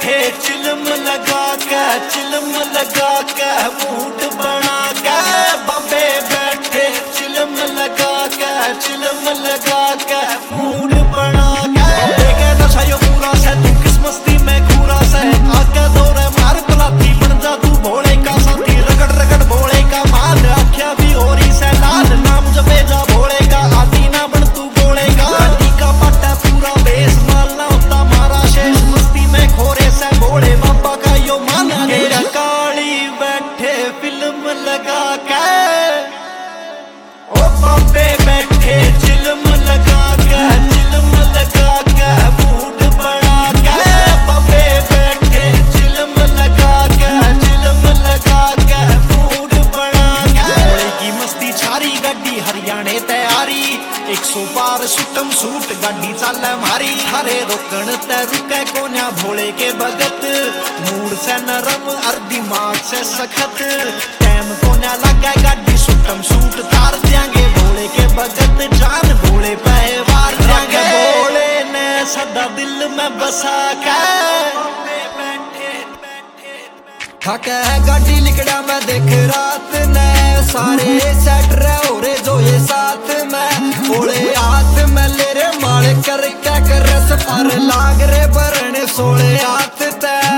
बैठे चिलम लगा के मूड बना के बाबे बैठे चिलम लगा के मूड बना के नशा यो पूरा से तू किस मस्ती में घूरा से आके दौरे मार पलाती बन जा तू भोले का साथी रगड़ रगड़ भोले का माल आख्या भी हो रही से लाल नाम जपे जा भोले का आदि ना बन तू गोले का आदि का पट्टा पूरा बेस माल ना होता मारा शेष मस्ती में खोरे से भोले बाबा का यो माना तेरा काली बैठे फिल्म लगा के ओ बाबे बैठे चिलम लगा के मूड बना के बाबे बैठे चिलम लगा के मूड बना के भोले की मस्ती छारी गड्डी हरियाणे तैयारी 100 पार सुटम सूट गाड़ी चल मारी हरे रोकण ते रुके कोन्या भोले के भगत मूड से नरम और दिमाग से सखत टाइम कोन्या लगे गाड़ी सुटम सूट तार देंगे भोले के भगत जान भोले पहवार देंगे भोले ने सदा दिल में बसा के थके गाड़ी लिकड़ा मैं देख रात ने सारे सेट रहे हो रे जो ये साथ में भोले हाथ में ले रे माल कर क्या कर रस पर लाग रे भरने सोले हाथ ते